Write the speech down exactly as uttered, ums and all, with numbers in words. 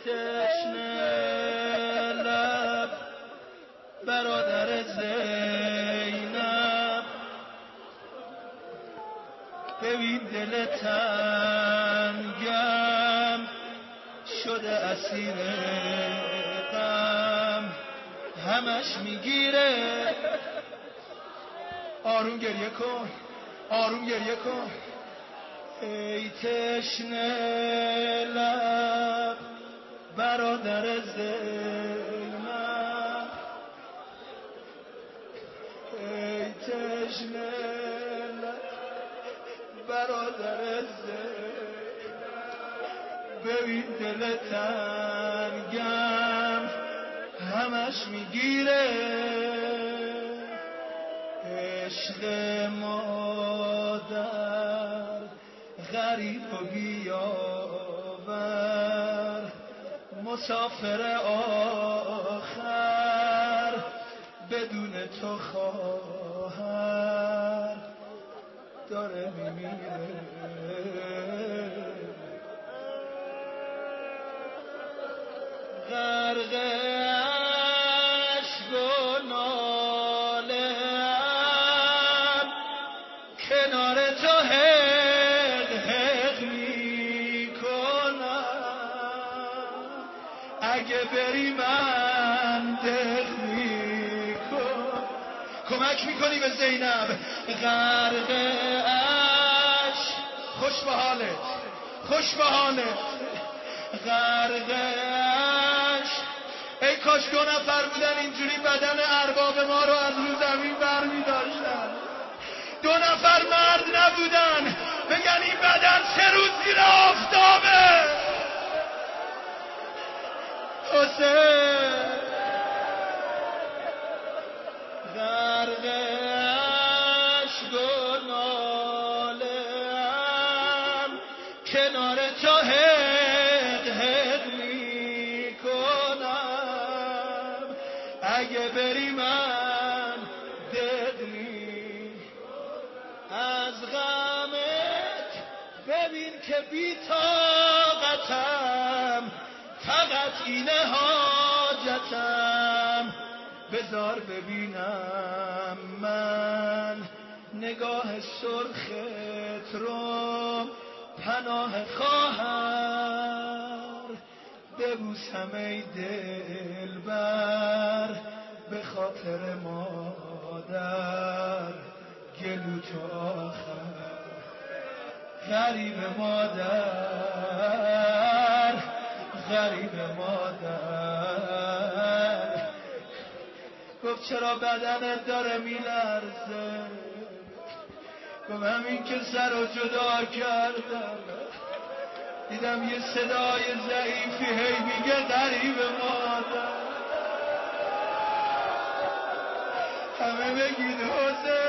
تشنه لب برادر زینب ببین دل تنگم شده اسیر غم همش میگیره. آروم گریه کن، آروم گریه کن. ای تشنه لب برادر زینب، ای تشنه لب برادر زینب ببین دل تنگم همش میگیره. عشق مادر غریب و بیاور مسافر آخر بدون تو خواهر داره میمیره. غرق عشق و ناله‌ام کنار تو حق حق میکنم. اگه بری من دق میکنم. کمک میکنی به زینب. غرق عشق، خوش به حالت، خوش به حالت. غرق عشق، ای کاش دو نفر بودن اینجوری بدن ارباب ما رو از رو زمین برمی داشتن. دو نفر مرد نبودن بگن این بدن سه روز زیر آفتابه. حسین غرق عشق و ناله‌ام کنار تو حق حق میکنم. اگه بری من دقی از غمت ببین که بی طاقتم فقط اینه حاجتم. بذار ببینم من نگاه سرخت رو پناه خواهر ببوسم ای دلبر به خاطر مادر گلو تو آخر. غریب مادر، غریب مادر. گفت چرا بدنت داره میلرزه؟ گفت همین که سر رو جدا کردم دیدم یه صدای ضعیفی هی میگه غریب مادر. همه بگید حسین.